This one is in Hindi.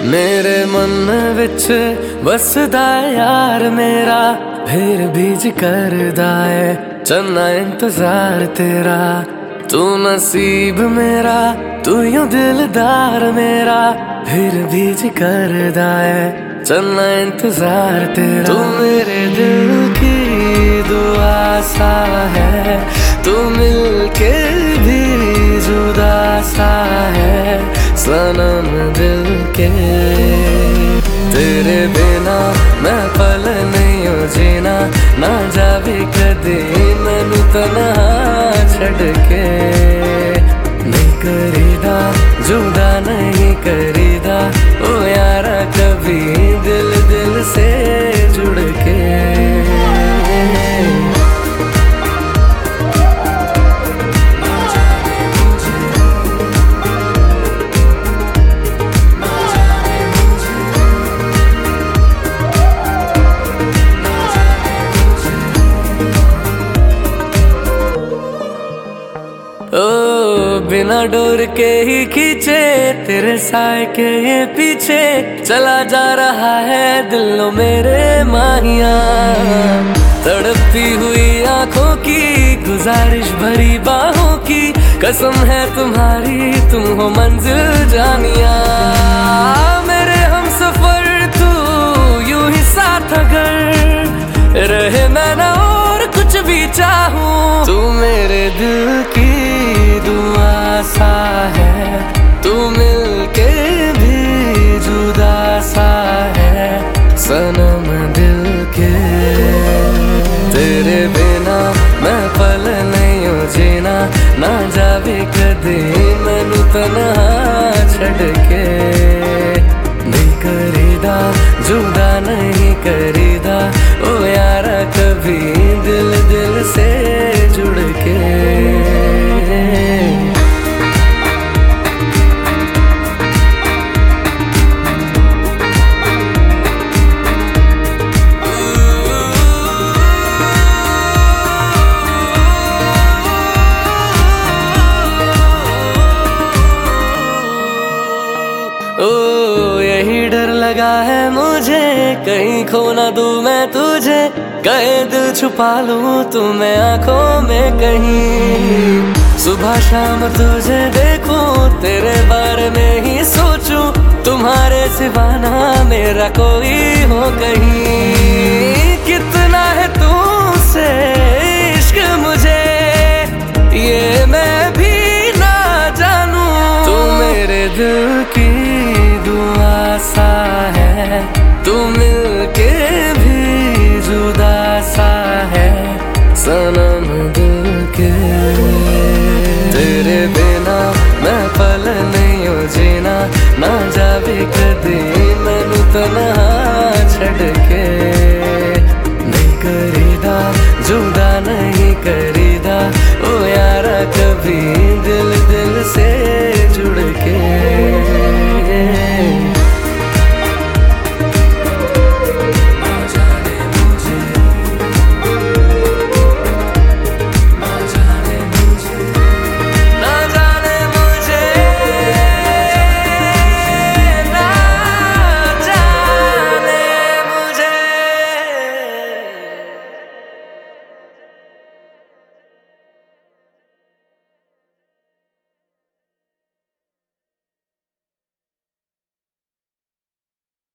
मेरे मन विच बसदा यार मेरा, फिर बीज करदा है चन्ना इंतजार तेरा। तू नसीब मेरा, तू यूं दिलदार मेरा, फिर बीज करदा है चन्ना इंतजार तेरा। तू मेरे दिल की दुआ सा है, तू मिलके भी जुदा सा है सनम दिल के। तेरे बिना मैं पल नहीं हो जीना, ना जावे कदी मैनू तन्हा छड़ के। नहीं करीदा जुदा नहीं करीदा ओ यारा कभी दिल दिल से जुड़ के। ओ बिना डोर के ही खींचे तेरे साए के ये पीछे, चला जा रहा है दिलों मेरे माहिया। तड़पती हुई आंखों की गुजारिश भरी बाहों की, कसम है तुम्हारी तुम हो मंजिल जानिया। मेरे हम सफर तू यूं ही साथ अगर रहे मैं ना और कुछ भी चाहूं। तू मेरे दिल की दुआ सा है, तू मिलके भी जुदा सा है सनम दिल के। तेरे बिना मैं पल नहीं हो जीना, ना जावे कदी मैनू तन्हा छड़ के। नहीं करीदा जुदा नहीं करीदा ओ यारा कभी दिल दिल से जुड़ के। ओ यही डर लगा है मुझे कहीं खो ना दूं मैं तुझे, कहे दिल छुपा लूं तुम्हें आंखों में कहीं। सुबह शाम तुझे देखूं तेरे बारे में ही सोचूं, तुम्हारे सिवा ना मेरा कोई हो कहीं। कितना है तुमसे इश्क मुझे ये मैं भी ना जानूं। तू मेरे दिल की दुआ सा है, तू मिलके भी जुदा सा है सनम दिल के।